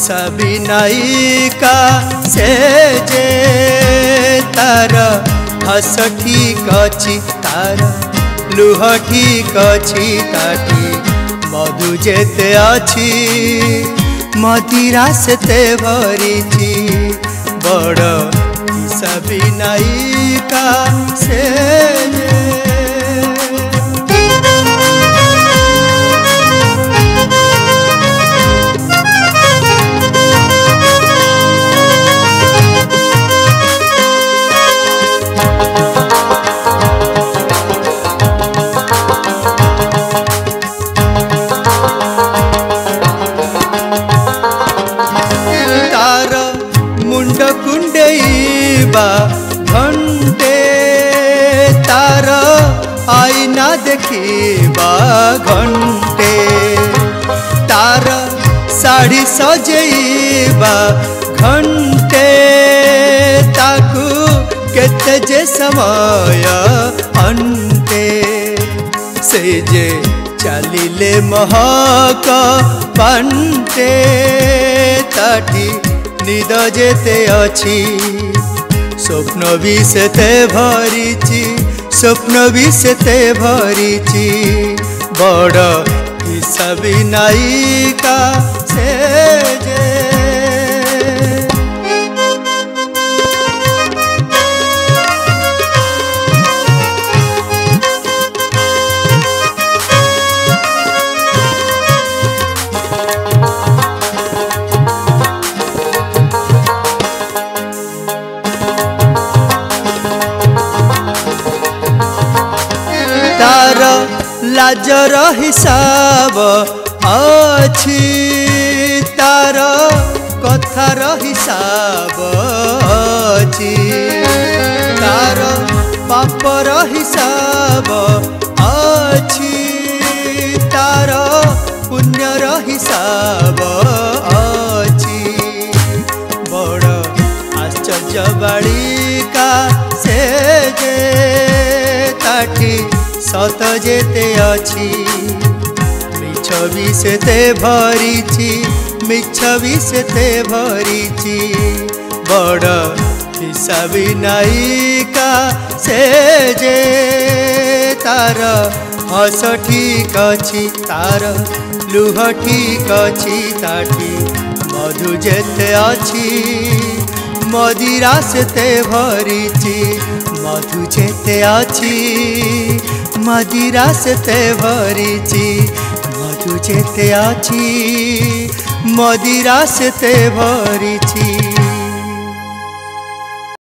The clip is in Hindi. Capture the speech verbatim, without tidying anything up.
हिसाबी नायिका से जे तार हस ठीक अच्छी तार लुह ठीक अच्छी ताटी मधु जेते अच्छी मदिरा सेते भरीची बड़ हिसाबी नायिका से मुंड कुंडेबा घंटे तार आईना देखिबा घंटे तार साड़ी सजेबा घंटे ताकू केते जे समय अंटे से जे चलिले महक पांटे ताटी निद जेते अच्छी स्वप्न भी सेते भरीची स्वप्न भी सेते भरीची बड़ हिसाबी नायिका से जे तार लाजर हिसाब अच्छी तार कथार हिसाब अच्छी तार पापर हिसाब अच्छी तार पुण्यर हिसाब अच्छी बड़ आश्चर्य बालिका से जे ताटी सत जेते अच्छी मिछ भी सेते भरीची मिछ भी सेते भरीची बड़ हिसाबी नायिका से जे तार हस ठीक अच्छी तार लुह ठीक अच्छी ताटी मधु जेते अच्छी मदिरा सेते भरीची मधु जेते अच्छी मदिरा सेते भरीची मधु जेते अच्छी मदिरा सेते भरीची।